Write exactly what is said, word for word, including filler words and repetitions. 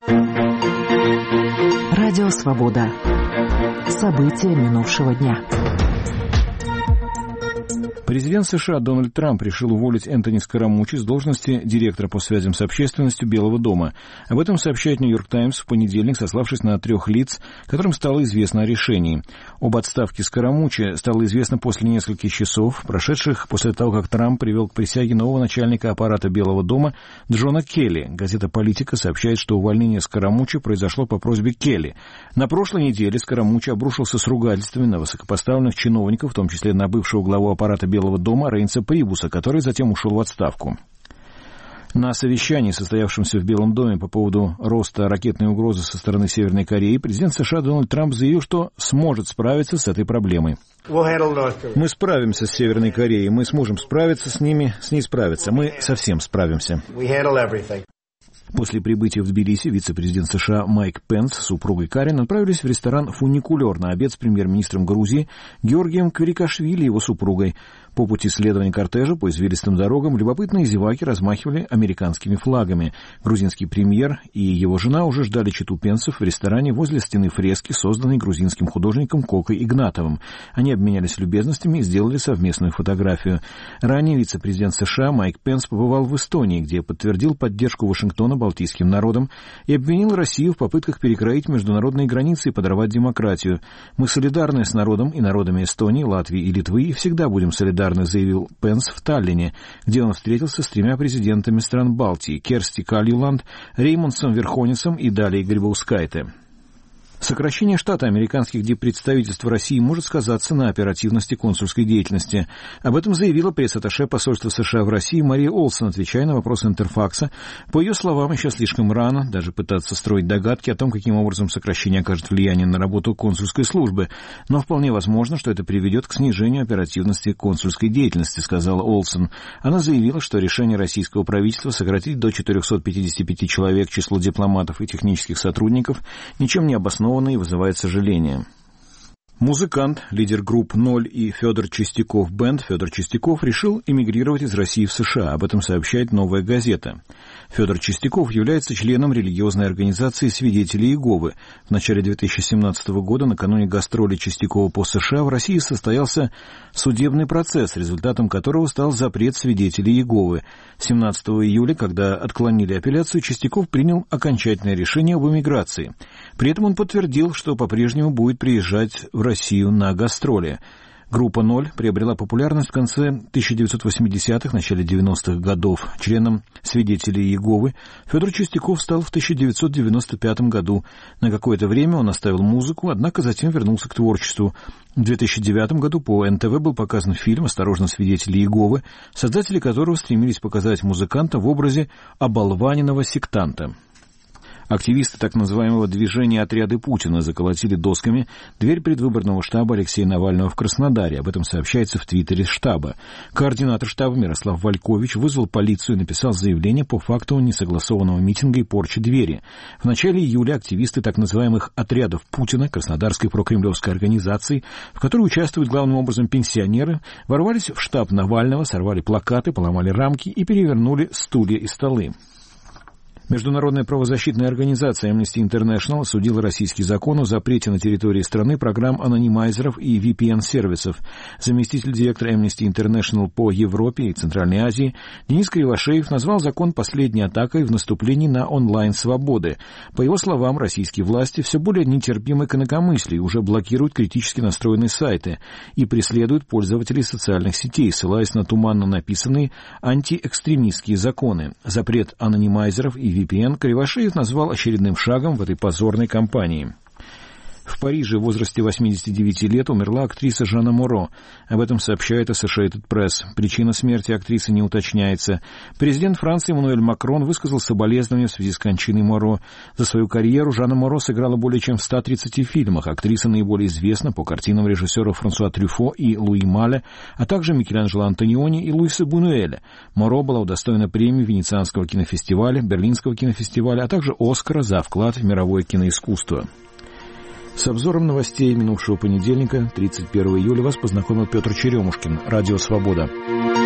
Радио «Свобода». События минувшего дня. Президент США Дональд Трамп решил уволить Энтони Скарамуччи с должности директора по связям с общественностью Белого дома. Об этом сообщает «Нью-Йорк Таймс» в понедельник, сославшись на трех лиц, которым стало известно о решении. Об отставке Скарамуччи стало известно после нескольких часов, прошедших после того, как Трамп привел к присяге нового начальника аппарата Белого дома Джона Келли. Газета «Политика» сообщает, что увольнение Скарамуччи произошло по просьбе Келли. На прошлой неделе Скарамуччи обрушился с ругательствами на высокопоставленных чиновников, в том числе на бывшего главу аппарата Белого дома Рейнса Прибуса, который затем ушел в отставку. На совещании, состоявшемся в Белом доме по поводу роста ракетной угрозы со стороны Северной Кореи, президент США Дональд Трамп заявил, что сможет справиться с этой проблемой. Мы справимся с Северной Кореей, мы сможем справиться с ними, с ней справиться. Мы совсем справимся. После прибытия в Тбилиси вице-президент США Майк Пенс с супругой Карен отправились в ресторан «Фуникулер» на обед с премьер-министром Грузии Георгием Кварикашвили и его супругой. По пути следования кортежа по извилистым дорогам любопытные зеваки размахивали американскими флагами. Грузинский премьер и его жена уже ждали чету Пенсов в ресторане возле стены фрески, созданной грузинским художником Кокой Игнатовым. Они обменялись любезностями и сделали совместную фотографию. Ранее вице-президент США Майк Пенс побывал в Эстонии, где подтвердил поддержку Вашингтона балтийским народам и обвинил Россию в попытках перекроить международные границы и подорвать демократию. «Мы солидарны с народом и народами Эстонии, Латвии и Литвы и всегда будем солидарны», заявил Пенс в Таллине, где он встретился с тремя президентами стран Балтии — Керсти Кальюланд, Реймундсом Верхонесом и Далией Грибаускайте. Сокращение штата американских диппредставительств в России может сказаться на оперативности консульской деятельности. Об этом заявила пресс-атташе посольства США в России Мария Олсон, отвечая на вопрос Интерфакса. По ее словам, еще слишком рано даже пытаться строить догадки о том, каким образом сокращение окажет влияние на работу консульской службы. Но вполне возможно, что это приведет к снижению оперативности консульской деятельности, сказала Олсон. Она заявила, что решение российского правительства сократить до четырехсот пятидесяти пяти человек число дипломатов и технических сотрудников ничем не обосновано и вызывает сожаление. Музыкант, лидер групп «Ноль» и Федор Чистяков Бэнд Федор Чистяков решил эмигрировать из России в США. Об этом сообщает «Новая газета». Федор Чистяков является членом религиозной организации «Свидетели Иеговы». В начале две тысячи семнадцатого года, накануне гастролей Чистякова по США, в России состоялся судебный процесс, результатом которого стал запрет «Свидетелей Иеговы». семнадцатого июля, когда отклонили апелляцию, Чистяков принял окончательное решение об эмиграции. При этом он подтвердил, что по-прежнему будет приезжать в Россию на гастроли. Группа «Ноль» приобрела популярность в конце тысяча девятьсот восьмидесятых, начале девяностых годов. Членом «Свидетелей Иеговы» Федор Чистяков стал в тысяча девятьсот девяносто пятом году. На какое-то время он оставил музыку, однако затем вернулся к творчеству. В две тысячи девятом году по эн тэ вэ был показан фильм «Осторожно, свидетели Иеговы», создатели которого стремились показать музыканта в образе оболваненного сектанта. Активисты так называемого движения «Отряды Путина» заколотили досками дверь предвыборного штаба Алексея Навального в Краснодаре. Об этом сообщается в твиттере штаба. Координатор штаба Мирослав Валькович вызвал полицию и написал заявление по факту несогласованного митинга и порчи двери. В начале июля активисты так называемых «Отрядов Путина», краснодарской прокремлевской организации, в которой участвуют главным образом пенсионеры, ворвались в штаб Навального, сорвали плакаты, поломали рамки и перевернули стулья и столы. Международная правозащитная организация Amnesty International осудила российский закон о запрете на территории страны программ анонимайзеров и ви пи эн-сервисов. Заместитель директора Amnesty International по Европе и Центральной Азии Денис Кривошеев назвал закон последней атакой в наступлении на онлайн-свободы. По его словам, российские власти все более нетерпимы к инакомыслию и уже блокируют критически настроенные сайты и преследуют пользователей социальных сетей, ссылаясь на туманно написанные антиэкстремистские законы. Запрет анонимайзеров и ви пи эн Кривошеев назвал очередным шагом в этой позорной кампании. В Париже в возрасте восьмидесяти девяти лет умерла актриса Жанна Моро. Об этом сообщает Associated Press. Причина смерти актрисы не уточняется. Президент Франции Эммануэль Макрон высказал соболезнования в связи с кончиной Моро. За свою карьеру Жанна Моро сыграла более чем в ста тридцати фильмах. Актриса наиболее известна по картинам режиссеров Франсуа Трюфо и Луи Маля, а также Микеланджело Антониони и Луиса Бунюэля. Моро была удостоена премии Венецианского кинофестиваля, Берлинского кинофестиваля, а также Оскара за вклад в мировое киноискусство. С обзором новостей минувшего понедельника, тридцать первого июля, вас познакомил Петр Черемушкин. Радио «Свобода».